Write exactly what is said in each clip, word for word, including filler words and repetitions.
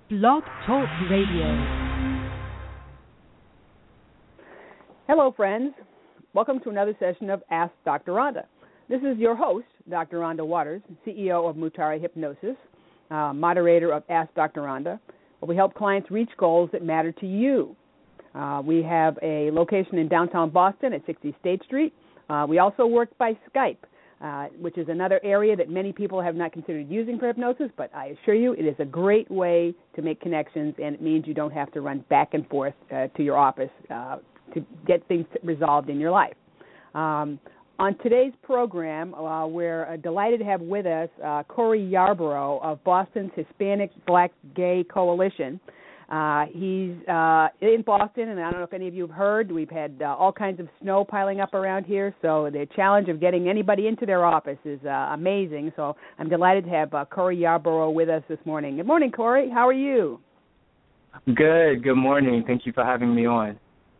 Blog Talk Radio. Hello, friends. Welcome to another session of Ask Doctor Rhonda. This is your host, Doctor Rhonda Waters, C E O of Mutare Hypnosis, uh, moderator of Ask Doctor Rhonda, where we help clients reach goals that matter to you. Uh, we have a location in downtown Boston at sixty State Street. Uh, we also work by Skype, uh, which is another area that many people have not considered using for hypnosis, but I assure you it is a great way to make connections, and it means you don't have to run back and forth uh, to your office uh, to get things resolved in your life. Um, on today's program, uh, we're uh, delighted to have with us uh, Corey Yarborough of Boston's Hispanic Black Gay Coalition. Uh, he's uh, in Boston, and I don't know if any of you have heard, we've had uh, all kinds of snow piling up around here, so the challenge of getting anybody into their office is uh, amazing. So I'm delighted to have uh, Corey Yarborough with us this morning. Good morning, Corey. How are you? Good. Good morning. Thank you for having me on.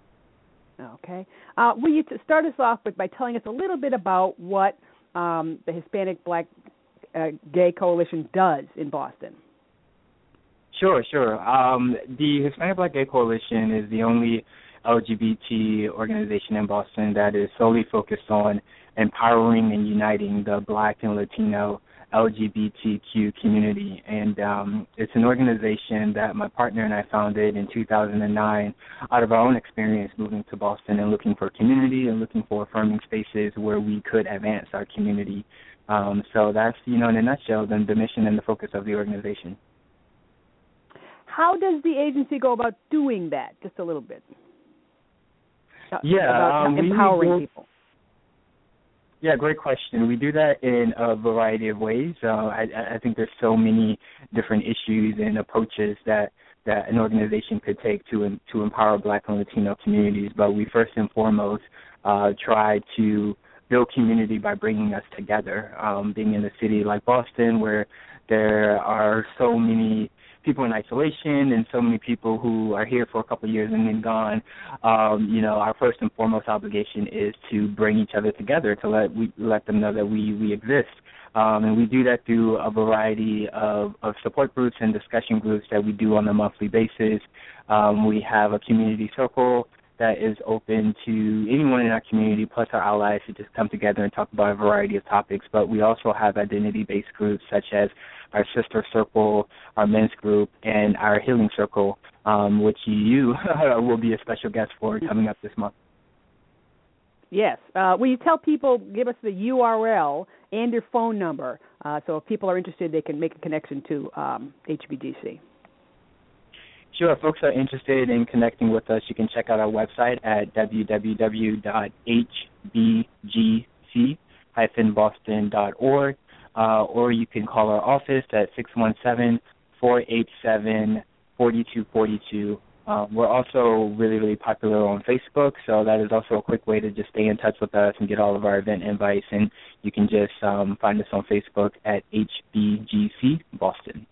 Okay. Uh, will you t- start us off with, by telling us a little bit about what um, the Hispanic Black uh, Gay Coalition does in Boston? Sure, sure. Um, the Hispanic Black Gay Coalition is the only L G B T organization in Boston that is solely focused on empowering and uniting the Black and Latino L G B T Q community. And um, it's an organization that my partner and I founded in two thousand nine out of our own experience moving to Boston and looking for community and looking for affirming spaces where we could advance our community. Um, so that's, you know, in a nutshell, the, the mission and the focus of the organization. How does the agency go about doing that? Just a little bit. Yeah, about um, empowering we, people. Yeah, great question. We do that in a variety of ways. Uh, I, I think there's so many different issues and approaches that, that an organization could take to to empower Black and Latino communities. But we first and foremost uh, try to build community by bringing us together. Um, being in a city like Boston, where there are so many people in isolation and so many people who are here for a couple of years and then gone, um, you know, our first and foremost obligation is to bring each other together, to let we let them know that we, we exist. Um, and we do that through a variety of, of support groups and discussion groups that we do on a monthly basis. Um, we have a community circle that is open to anyone in our community, plus our allies, to just come together and talk about a variety of topics. But we also have identity-based groups such as our sister circle, our men's group, and our healing circle, um, which you will be a special guest for coming up this month. Yes. Uh, will you tell people, give us the U R L and your phone number, uh, so if people are interested, they can make a connection to um, H B G C. Sure. If folks are interested in connecting with us, you can check out our website at w w w dot h b g c dash boston dot org, uh, or you can call our office at six one seven, four eight seven, four two four two. Um, we're also really, really popular on Facebook, so that is also a quick way to just stay in touch with us and get all of our event invites, and you can just um, find us on Facebook at H B G C Boston.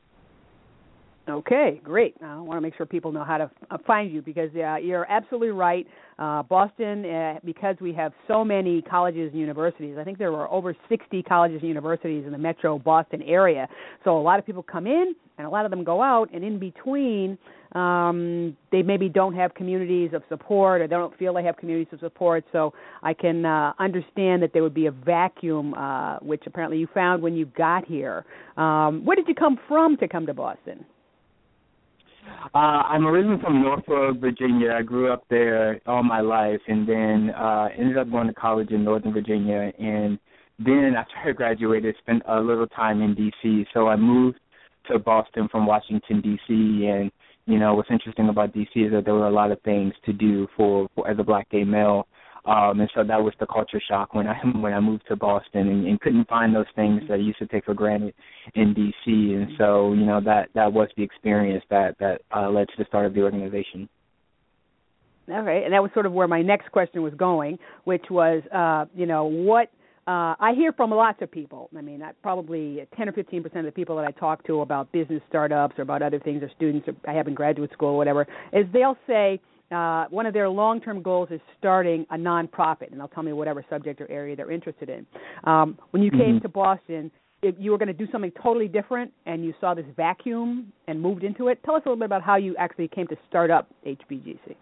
Okay, great. I want to make sure people know how to uh, find you, because uh, you're absolutely right. Uh, Boston, uh, because we have so many colleges and universities, I think there are over sixty colleges and universities in the metro Boston area. So a lot of people come in and a lot of them go out, and in between um, they maybe don't have communities of support, or they don't feel they have communities of support. So I can uh, understand that there would be a vacuum, uh, which apparently you found when you got here. Um, where did you come from to come to Boston? Uh, I'm originally from Norfolk, Virginia. I grew up there all my life, and then uh, ended up going to college in Northern Virginia. And then after I graduated, spent a little time in D C. So I moved to Boston from Washington, D C. And, you know, what's interesting about D C is that there were a lot of things to do for, for as a Black gay male. Um, and so that was the culture shock when I when I moved to Boston and, and couldn't find those things that I used to take for granted in D C. And so, you know, that, that was the experience that, that uh, led to the start of the organization. Okay, and that was sort of where my next question was going, which was, uh, you know, what uh, I hear from lots of people. I mean, probably ten or fifteen percent of the people that I talk to about business startups or about other things, or students I have in graduate school or whatever, is they'll say, Uh, one of their long-term goals is starting a nonprofit, and they'll tell me whatever subject or area they're interested in. Um, when you came mm-hmm. to Boston, if you were going to do something totally different and you saw this vacuum and moved into it. Tell us a little bit about how you actually came to start up H B G C.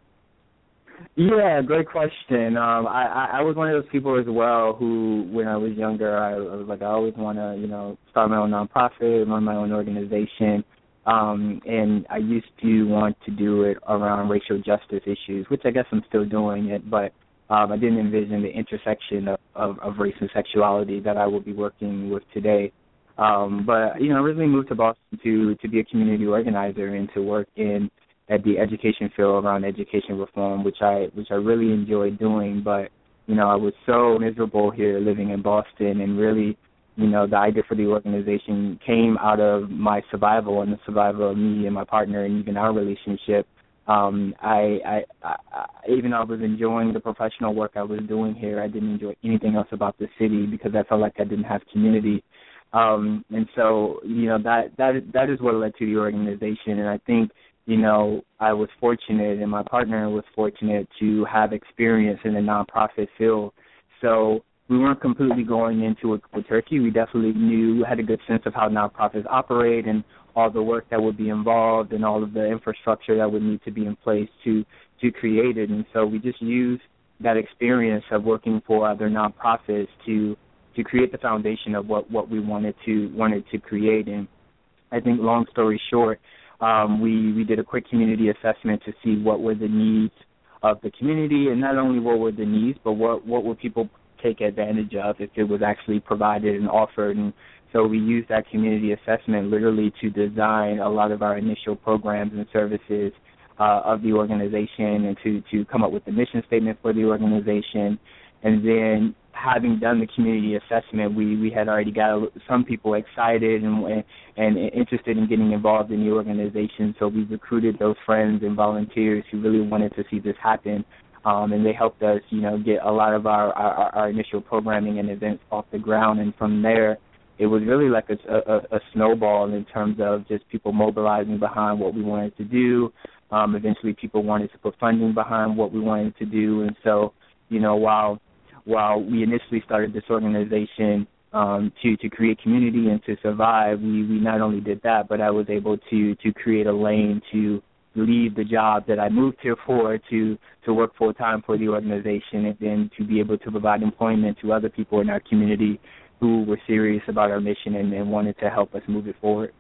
Yeah, great question. Um, I, I was one of those people as well who, when I was younger, I, I was like, I always want to, you know, start my own nonprofit, run my own organization. Um, and I used to want to do it around racial justice issues, which I guess I'm still doing it, but um, I didn't envision the intersection of, of, of race and sexuality that I will be working with today. Um, but, you know, I originally moved to Boston to, to be a community organizer and to work in at the education field around education reform, which I which I really enjoyed doing. But, you know, I was so miserable here living in Boston, and really, you know, the idea for the organization came out of my survival and the survival of me and my partner and even our relationship. Um, I, I, I, I, even though I was enjoying the professional work I was doing here, I didn't enjoy anything else about the city because I felt like I didn't have community. Um, and so, you know, that, that that is what led to the organization. And I think, you know, I was fortunate and my partner was fortunate to have experience in the nonprofit field. So we weren't completely going into it with Turkey. We definitely knew, had a good sense of how nonprofits operate and all the work that would be involved and all of the infrastructure that would need to be in place to, to create it. And so we just used that experience of working for other nonprofits to to create the foundation of what, what we wanted to wanted to create. And I think, long story short, um, we, we did a quick community assessment to see what were the needs of the community, and not only what were the needs, but what, what would people take advantage of if it was actually provided and offered. And so we used that community assessment literally to design a lot of our initial programs and services uh, of the organization, and to, to come up with the mission statement for the organization. And then, having done the community assessment, we, we had already got some people excited and, and interested in getting involved in the organization. So we recruited those friends and volunteers who really wanted to see this happen. Um, and they helped us, you know, get a lot of our, our, our initial programming and events off the ground. And from there, it was really like a, a, a snowball in terms of just people mobilizing behind what we wanted to do. Um, eventually, people wanted to put funding behind what we wanted to do. And so, you know, while while we initially started this organization um, to, to create community and to survive, we, we not only did that, but I was able to, to create a lane to leave the job that I moved here for, to, to work full-time for the organization, and then to be able to provide employment to other people in our community who were serious about our mission and, and wanted to help us move it forward.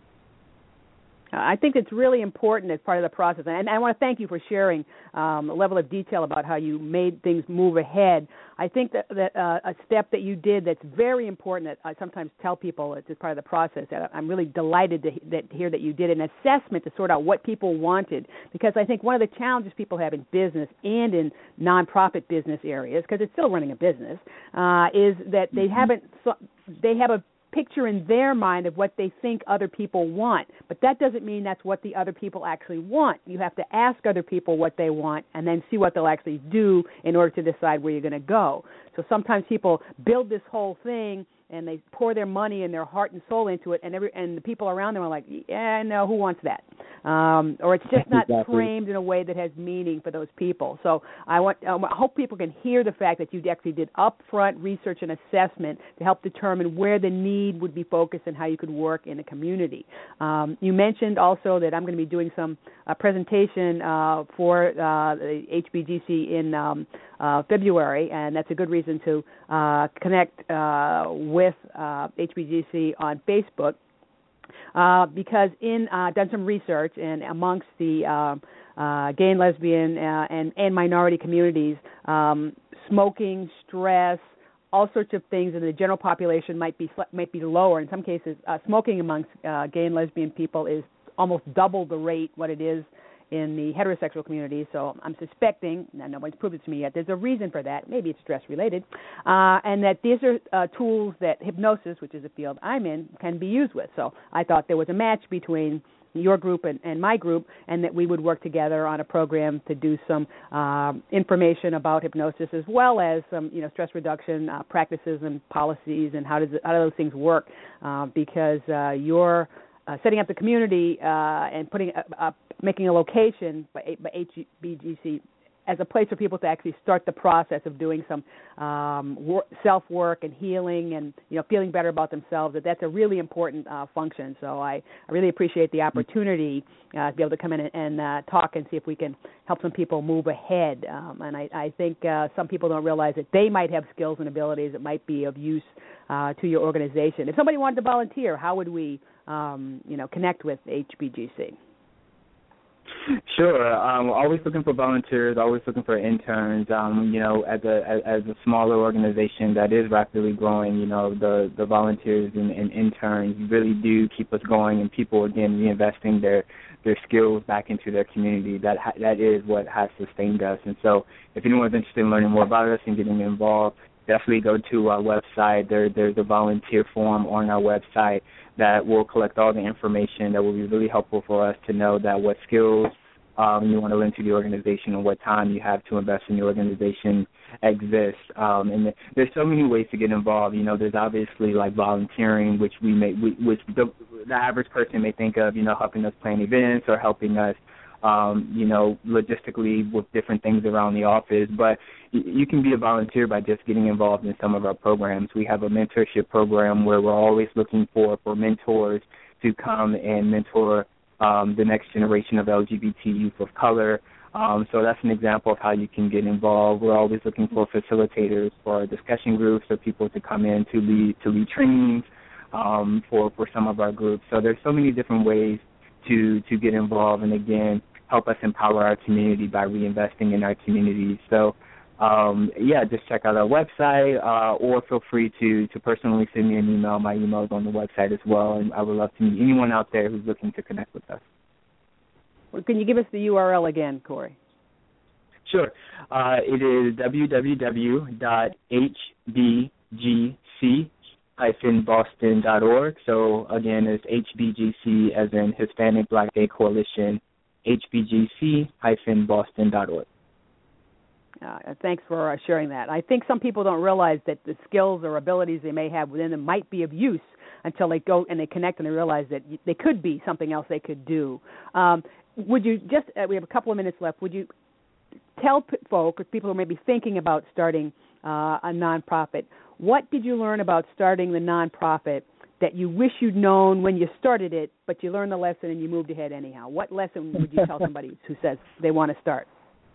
I think it's really important as part of the process, and I want to thank you for sharing um, a level of detail about how you made things move ahead. I think that, that uh, a step that you did that's very important that I sometimes tell people it's part of the process, that I'm really delighted to that, hear that you did an assessment to sort out what people wanted, because I think one of the challenges people have in business and in nonprofit business areas, because it's still running a business, uh, is that they haven't they have a picture in their mind of what they think other people want, but that doesn't mean that's what the other people actually want. You have to ask other people what they want and then see what they'll actually do in order to decide where you're going to go. So sometimes people build this whole thing and they pour their money and their heart and soul into it, and every and the people around them are like, yeah, no, who wants that? Um, or it's just not exactly. framed in a way that has meaning for those people. So I want, um, I hope people can hear the fact that you actually did upfront research and assessment to help determine where the need would be focused and how you could work in a community. Um, you mentioned also that I'm going to be doing some uh, presentation uh, for uh, the H B G C in um, uh, February, and that's a good reason to uh, connect uh, with uh, H B G C on Facebook. Uh, because in uh, done some research and amongst the uh, uh, gay and lesbian uh, and, and minority communities, um, smoking, stress, all sorts of things in the general population might be might be lower. In some cases, uh, smoking amongst uh, gay and lesbian people is almost double the rate what it is in the heterosexual community. So I'm suspecting, now nobody's proved it to me yet, there's a reason for that. Maybe it's stress-related, uh, and that these are uh, tools that hypnosis, which is a field I'm in, can be used with. So I thought there was a match between your group and, and my group, and that we would work together on a program to do some um, information about hypnosis, as well as some, you know, stress reduction uh, practices and policies, and how does it, how do those things work? Uh, because uh, you're uh, setting up the community uh, and putting up, up, making a location by, by H B G C as a place for people to actually start the process of doing some um, wor- self-work and healing and, you know, feeling better about themselves, that that's a really important uh, function. So I, I really appreciate the opportunity uh, to be able to come in and, and uh, talk and see if we can help some people move ahead. Um, and I, I think uh, some people don't realize that they might have skills and abilities that might be of use uh, to your organization. If somebody wanted to volunteer, how would we, um, you know, connect with H B G C? Sure. Um, always looking for volunteers. Always looking for interns. Um, you know, as a as, as a smaller organization that is rapidly growing, you know, the the volunteers and, and interns really do keep us going, and people again reinvesting their their skills back into their community. That ha- that is what has sustained us. And so, if anyone's interested in learning more about us and getting involved, definitely go to our website. There, there's a volunteer form on our website that will collect all the information that will be really helpful for us to know that what skills um, you want to lend to the organization and what time you have to invest in the organization exists. Um, and there's so many ways to get involved. You know, there's obviously like volunteering, which we may, we, which the, the average person may think of, you know, helping us plan events or helping us Um, you know, logistically with different things around the office. But y- you can be a volunteer by just getting involved in some of our programs. We have a mentorship program where we're always looking for, for mentors to come and mentor um, the next generation of L G B T youth of color. Um, so that's an example of how you can get involved. We're always looking for facilitators for our discussion groups, or people to come in to lead to lead trainings um, for, for some of our groups. So there's so many different ways to, to get involved, and again, help us empower our community by reinvesting in our community. So, um, yeah, just check out our website, uh, or feel free to, to personally send me an email. My email is on the website as well, and I would love to meet anyone out there who's looking to connect with us. Well, can you give us the U R L again, Corey? Sure. Uh, it is w w w dot h b g c dash boston dot org. So, again, it's H B G C as in Hispanic Black Gay Coalition, H B G C dash boston dot org. Uh, thanks for uh, sharing that. I think some people don't realize that the skills or abilities they may have within them might be of use until they go and they connect and they realize that they could be something else they could do. Um, would you just, uh, we have a couple of minutes left, would you tell p- folk, or people who may be thinking about starting uh, a nonprofit, what did you learn about starting the nonprofit that you wish you'd known when you started it, but you learned the lesson and you moved ahead anyhow? What lesson would you tell somebody who says they want to start?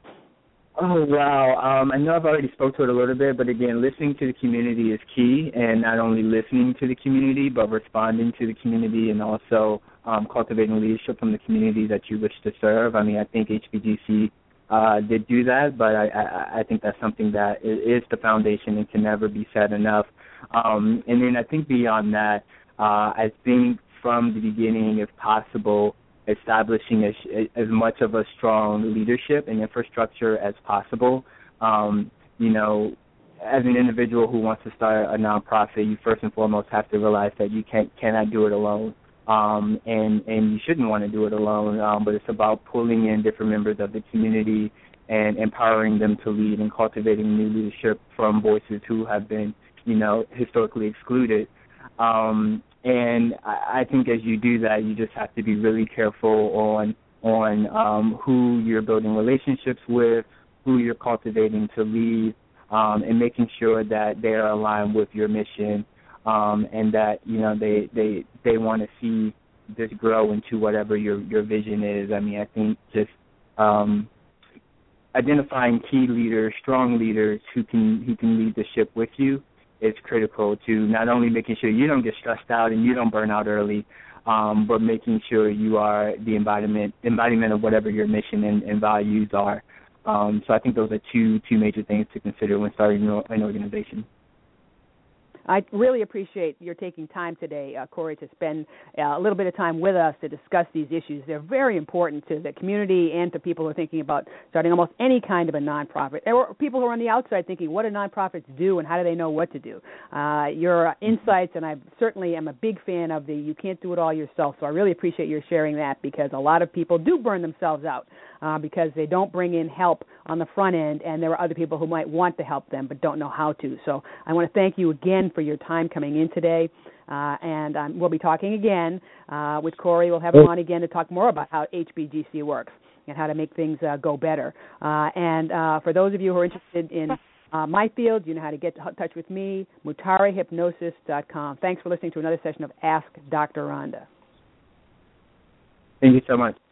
Oh, wow. Um, I know I've already spoke to it a little bit, but again, listening to the community is key, and not only listening to the community, but responding to the community, and also um, cultivating leadership from the community that you wish to serve. I mean, I think H B G C uh, did do that, but I, I, I think that's something that is the foundation and can never be said enough. Um, and then I think beyond that, uh, I think from the beginning, if possible, establishing a, as much of a strong leadership and infrastructure as possible. Um, you know, as an individual who wants to start a nonprofit, you first and foremost have to realize that you can't cannot do it alone, um, and and you shouldn't want to do it alone. Um, but it's about pulling in different members of the community and empowering them to lead and cultivating new leadership from voices who have been, you know, historically excluded. Um, and I, I think as you do that, you just have to be really careful on on um, who you're building relationships with, who you're cultivating to lead, um, and making sure that they are aligned with your mission, um, and that, you know, they they, they want to see this grow into whatever your, your vision is. I mean, I think just um, identifying key leaders, strong leaders who can who can lead the ship with you is critical to not only making sure you don't get stressed out and you don't burn out early, um, but making sure you are the embodiment embodiment of whatever your mission and, and values are. Um, so I think those are two two major things to consider when starting an organization. I really appreciate your taking time today, uh, Corey, to spend uh, a little bit of time with us to discuss these issues. They're very important to the community and to people who are thinking about starting almost any kind of a nonprofit, or people who are on the outside thinking, what do nonprofits do and how do they know what to do? Uh, your insights, and I certainly am a big fan of the you can't do it all yourself, so I really appreciate your sharing that, because a lot of people do burn themselves out uh, because they don't bring in help on the front end, and there are other people who might want to help them but don't know how to. So I want to thank you again for your time coming in today, uh, and um, we'll be talking again uh, with Corey. We'll have him on again to talk more about how H B G C works. and how to make things uh, go better. Uh, and uh, for those of you who are interested in uh, my field, you know how to get in touch with me, mutare hypnosis dot com. Thanks for listening to another session of Ask Doctor Rhonda. Thank you so much.